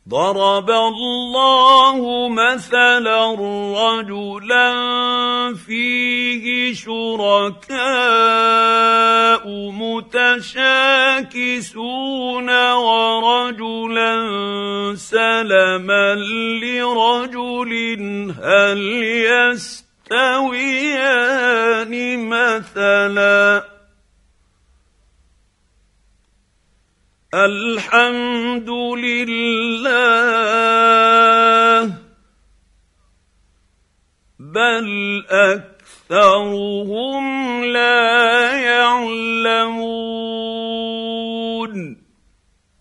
ضرب الله مثلا رجلا فيه شركاء متشاكسون ورجلا سلما لرجل هل يستويان مثلا الحمد لله بل أكثرهم لا يعلمون